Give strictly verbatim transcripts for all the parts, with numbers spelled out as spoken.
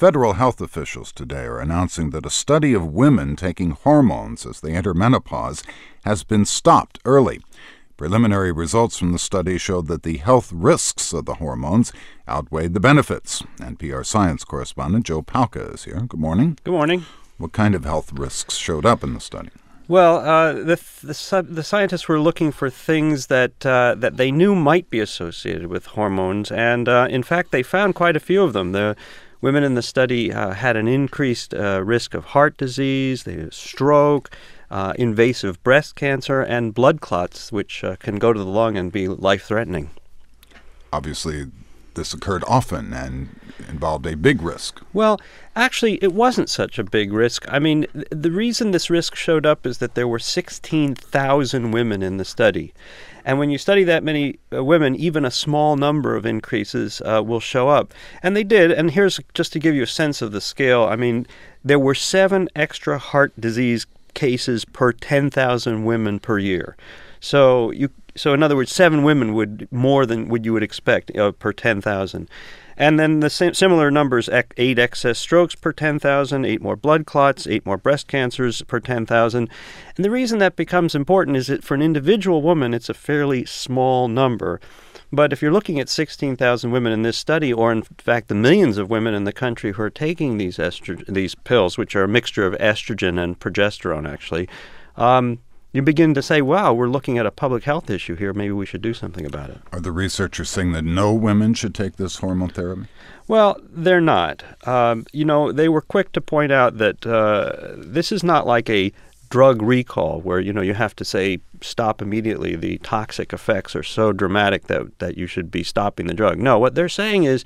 Federal health officials today are announcing that a study of women taking hormones as they enter menopause has been stopped early. Preliminary results from the study showed that the health risks of the hormones outweighed the benefits. N P R science correspondent Joe Palca is here. Good morning. Good morning. What kind of health risks showed up in the study? Well, uh, the, the the scientists were looking for things that uh, that they knew might be associated with hormones, and uh, in fact, they found quite a few of them. The women in the study uh, had an increased uh, risk of heart disease, they had stroke, uh, invasive breast cancer, and blood clots, which uh, can go to the lung and be life-threatening. Obviously, this occurred often and involved a big risk. Well, actually, it wasn't such a big risk. I mean, th- the reason this risk showed up is that there were sixteen thousand women in the study. And when you study that many uh, women, even a small number of increases uh, will show up. And they did. And here's just to give you a sense of the scale. I mean, there were seven extra heart disease cases per ten thousand women per year. So you So in other words, seven women would more than what you would expect uh, per ten thousand. And then the same, similar numbers, eight excess strokes per ten thousand, eight more blood clots, eight more breast cancers per ten thousand. And the reason that becomes important is that for an individual woman, it's a fairly small number. But if you're looking at sixteen thousand women in this study, or in fact the millions of women in the country who are taking these estro- these pills, which are a mixture of estrogen and progesterone, actually, um, you begin to say, wow, we're looking at a public health issue here. Maybe we should do something about it. Are the researchers saying that no women should take this hormone therapy? Well, they're not. Um, you know, they were quick to point out that uh, this is not like a drug recall where, you know, you have to say stop immediately. The toxic effects are so dramatic that, that you should be stopping the drug. No, what they're saying is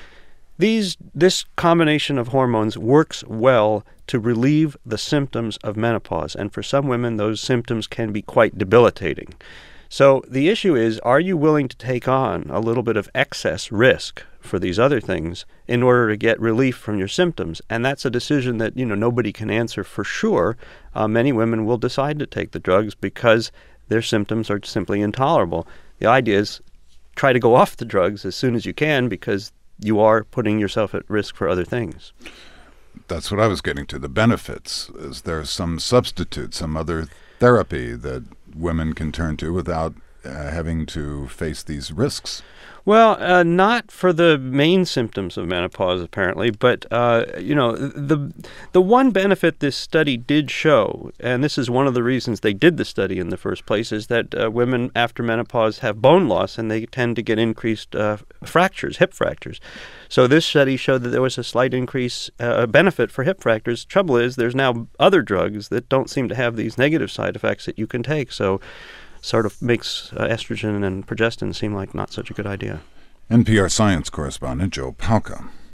These this combination of hormones works well to relieve the symptoms of menopause. And for some women, those symptoms can be quite debilitating. So the issue is, are you willing to take on a little bit of excess risk for these other things in order to get relief from your symptoms? And that's a decision that, you know, nobody can answer for sure. Uh, many women will decide to take the drugs because their symptoms are simply intolerable. The idea is try to go off the drugs as soon as you can, because you are putting yourself at risk for other things. That's what I was getting to, the benefits. Is there some substitute, some other therapy that women can turn to without uh, having to face these risks? Well, uh, not for the main symptoms of menopause, apparently, but, uh, you know, the the one benefit this study did show, and this is one of the reasons they did the study in the first place, is that uh, women after menopause have bone loss, and they tend to get increased uh, fractures, hip fractures. So this study showed that there was a slight increase, uh, benefit for hip fractures. Trouble is, there's now other drugs that don't seem to have these negative side effects that you can take, so sort of makes uh, estrogen and progestin seem like not such a good idea. N P R science correspondent Joe Palca.